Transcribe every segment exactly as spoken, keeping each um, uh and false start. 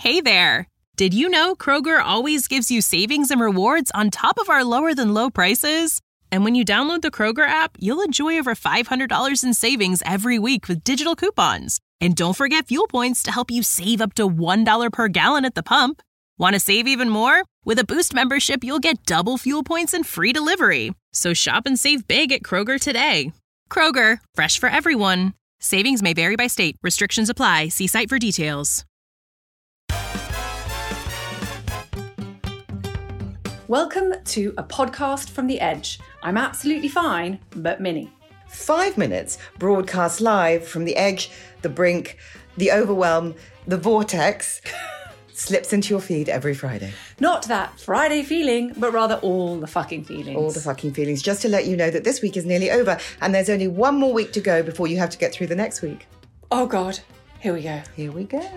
Hey there! Did you know Kroger always gives you savings and rewards on top of our lower-than-low prices? And when you download the Kroger app, you'll enjoy over five hundred dollars in savings every week with digital coupons. And don't forget fuel points to help you save up to one dollar per gallon at the pump. Want to save even more? With a Boost membership, you'll get double fuel points and free delivery. So shop and save big at Kroger today. Kroger, fresh for everyone. Savings may vary by state. Restrictions apply. See site for details. Welcome to a podcast from The Edge. I'm absolutely fine, but Minnie. Five minutes broadcast live from the edge, the brink, the overwhelm, the vortex slips into your feed every Friday. Not that Friday feeling, but rather all the fucking feelings. All the fucking feelings. Just to let you know that this week is nearly over and there's only one more week to go before you have to get through the next week. Oh God, here we go. Here we go.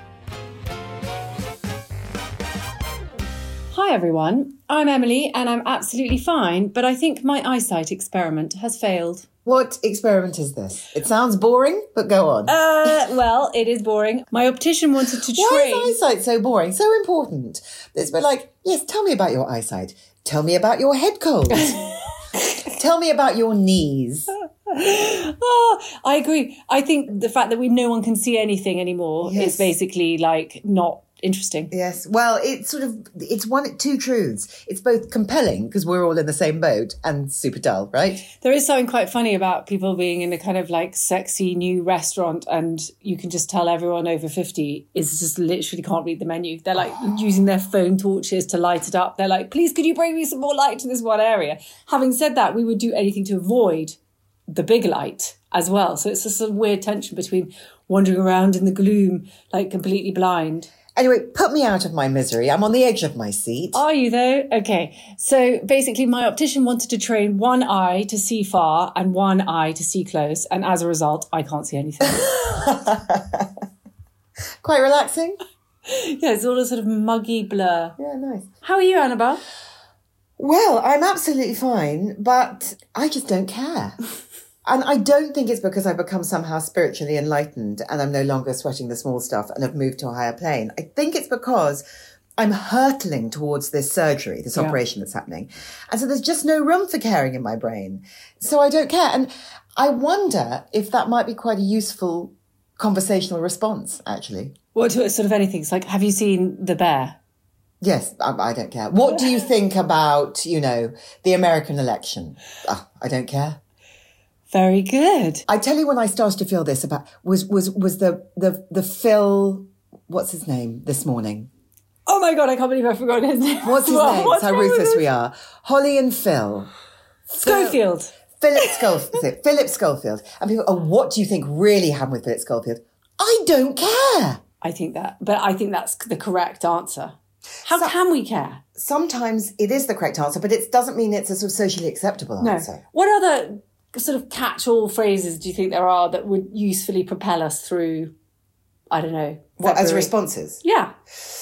Hi everyone, I'm Emily and I'm absolutely fine, but I think my eyesight experiment has failed. What experiment is this? It sounds boring, but go on. Uh, well, it is boring. My optician wanted to train... Why is eyesight so boring, so important? It's been like, yes, tell me about your eyesight. Tell me about your head cold. Tell me about your knees. Oh, I agree. I think the fact that we no one can see anything anymore yes. is basically like not interesting. Yes. Well, it's sort of, it's one, two truths. It's both compelling because we're all in the same boat and super dull, right? There is something quite funny about people being in a kind of like sexy new restaurant and you can just tell everyone over fifty is just literally can't read the menu. They're like using their phone torches to light it up. They're like, please, could you bring me some more light to this one area? Having said that, we would do anything to avoid the big light as well. So it's just a weird tension between wandering around in the gloom, like completely blind. Anyway, put me out of my misery. I'm on the edge of my seat. Are you though? Okay. So basically my optician wanted to train one eye to see far and one eye to see close. And as a result, I can't see anything. Quite relaxing. Yeah, it's all a sort of muggy blur. Yeah, nice. How are you, Annabelle? Well, I'm absolutely fine, but I just don't care. And I don't think it's because I've become somehow spiritually enlightened and I'm no longer sweating the small stuff and have moved to a higher plane. I think it's because I'm hurtling towards this surgery, this yeah. operation that's happening. And so there's just no room for caring in my brain. So I don't care. And I wonder if that might be quite a useful conversational response, actually. What to sort of anything? It's like, have you seen The Bear? Yes, I, I don't care. What do you think about, you know, the American election? Oh, I don't care. Very good. I tell you when I started to feel this about was was was the the the Phil, what's his name this morning? Oh my God, I can't believe I've forgotten his name. What's his well, name? What's That's how ruthless we are. Holly and Phil. Schofield. Phil, Philip Schofield. Philip Schofield. And people, oh, what do you think really happened with Philip Schofield? I don't care. I think that, but I think that's the correct answer. How so, can we care? Sometimes it is the correct answer, but it doesn't mean it's a sort of socially acceptable no. answer. What other sort of catch-all phrases do you think there are that would usefully propel us through, I don't know. What, as responses? Yeah.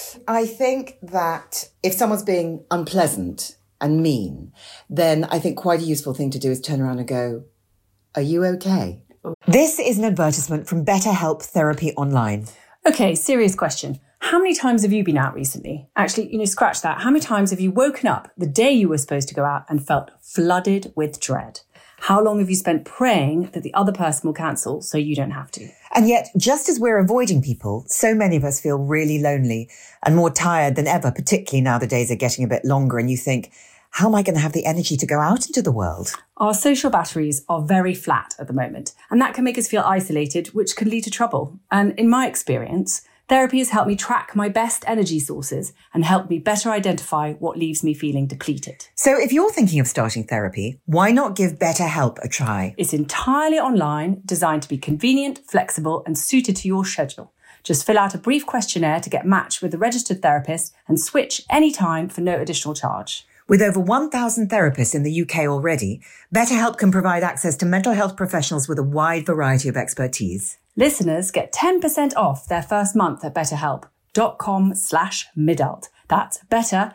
I think that if someone's being unpleasant and mean, then I think quite a useful thing to do is turn around and go, are you okay? This is an advertisement from BetterHelp Therapy Online. Okay, serious question. How many times have you been out recently? Actually, you know, scratch that. How many times have you woken up the day you were supposed to go out and felt flooded with dread? How long have you spent praying that the other person will cancel so you don't have to? And yet, just as we're avoiding people, so many of us feel really lonely and more tired than ever, particularly now the days are getting a bit longer and you think, how am I going to have the energy to go out into the world? Our social batteries are very flat at the moment, and that can make us feel isolated, which can lead to trouble. And in my experience, therapy has helped me track my best energy sources and helped me better identify what leaves me feeling depleted. So if you're thinking of starting therapy, why not give BetterHelp a try? It's entirely online, designed to be convenient, flexible, and suited to your schedule. Just fill out a brief questionnaire to get matched with a registered therapist and switch anytime for no additional charge. With over one thousand therapists in the U K already, BetterHelp can provide access to mental health professionals with a wide variety of expertise. Listeners get ten percent off their first month at betterhelp.com slash midult. That's better,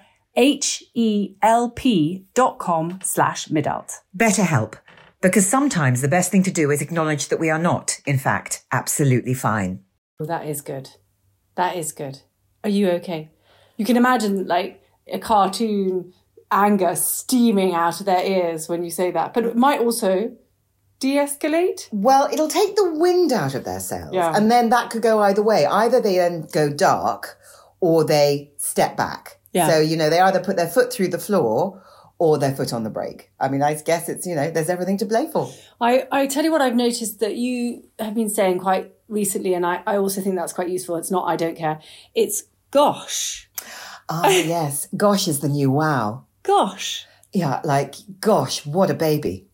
H-E-L-P dot com slash midult. BetterHelp, because sometimes the best thing to do is acknowledge that we are not, in fact, absolutely fine. Well, that is good. That is good. Are you okay? You can imagine like a cartoon anger steaming out of their ears when you say that. But it might also de-escalate. Well, it'll take the wind out of their sails. Yeah. And then that could go either way. Either they then go dark or they step back. Yeah. So, you know, they either put their foot through the floor or their foot on the brake. I mean, I guess it's, you know, there's everything to play for. I, I tell you what I've noticed that you have been saying quite recently, and I, I also think that's quite useful. It's not I don't care. It's gosh. Ah, yes. Gosh is the new wow. Gosh. Yeah, like, gosh, what a baby.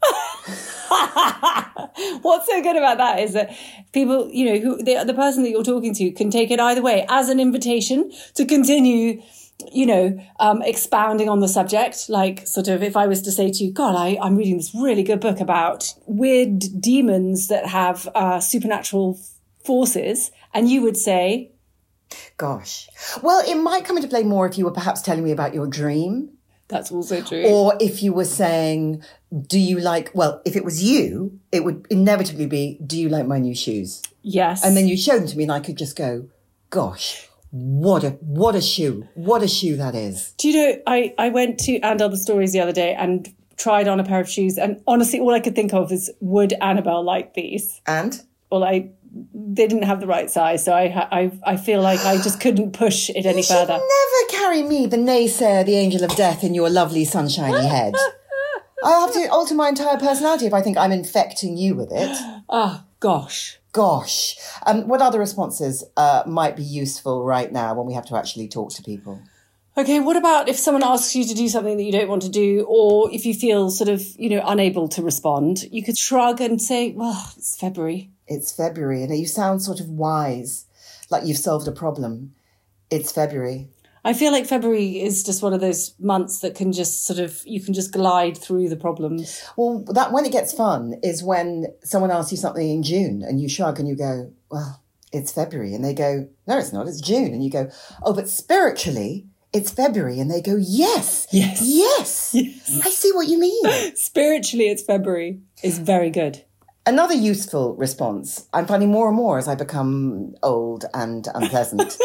What's so good about that is that people, you know, who the, the person that you're talking to can take it either way as an invitation to continue, you know, um, expounding on the subject. Like sort of if I was to say to you, God, I, I'm reading this really good book about weird demons that have uh, supernatural forces. And you would say, gosh. Well, it might come into play more if you were perhaps telling me about your dream. That's also true. Or if you were saying, do you like, well, if it was you, it would inevitably be, do you like my new shoes? Yes. And then you showed them to me and I could just go, gosh, what a, what a shoe. What a shoe that is. Do you know, I, I went to And Other Stories the other day and tried on a pair of shoes. And honestly, all I could think of is, would Annabelle like these? And? Well, I, they didn't have the right size. So I, I, I feel like I just couldn't push it any you further. You should never carry me, the naysayer, the angel of death, in your lovely sunshiny head. I'll have to alter my entire personality if I think I'm infecting you with it. Oh, gosh. Gosh. Um, what other responses uh, might be useful right now when we have to actually talk to people? Okay, what about if someone asks you to do something that you don't want to do, or if you feel sort of, you know, unable to respond, you could shrug and say, well, it's February. It's February, and you sound sort of wise, like you've solved a problem. It's February. I feel like February is just one of those months that can just sort of, you can just glide through the problems. Well, that when it gets fun is when someone asks you something in June and you shrug and you go, well, it's February. And they go, no, it's not, it's June. And you go, oh, but spiritually, it's February. And they go, yes, yes, yes, yes. I see what you mean. Spiritually, it's February is very good. Another useful response, I'm finding more and more as I become old and unpleasant,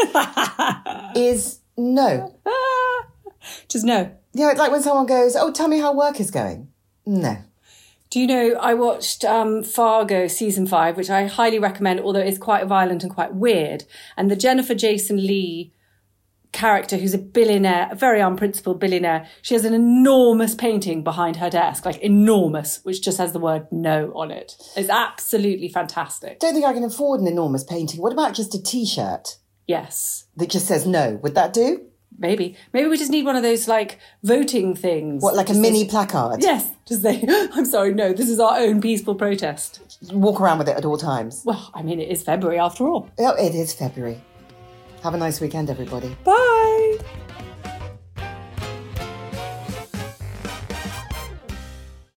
is no. Just no. Yeah, it's like when someone goes, oh, tell me how work is going. No. Do you know, I watched um, Fargo season five, which I highly recommend, although it's quite violent and quite weird. And the Jennifer Jason Leigh character, who's a billionaire, a very unprincipled billionaire, she has an enormous painting behind her desk, like enormous, which just has the word no on it. It's absolutely fantastic. Don't think I can afford an enormous painting. What about just a T-shirt? Yes. That just says no. Would that do? Maybe. Maybe we just need one of those, like, voting things. What, like a mini placard? Yes. Just say, I'm sorry, no, this is our own peaceful protest. Walk around with it at all times. Well, I mean, it is February after all. Oh, it is February. Have a nice weekend, everybody. Bye.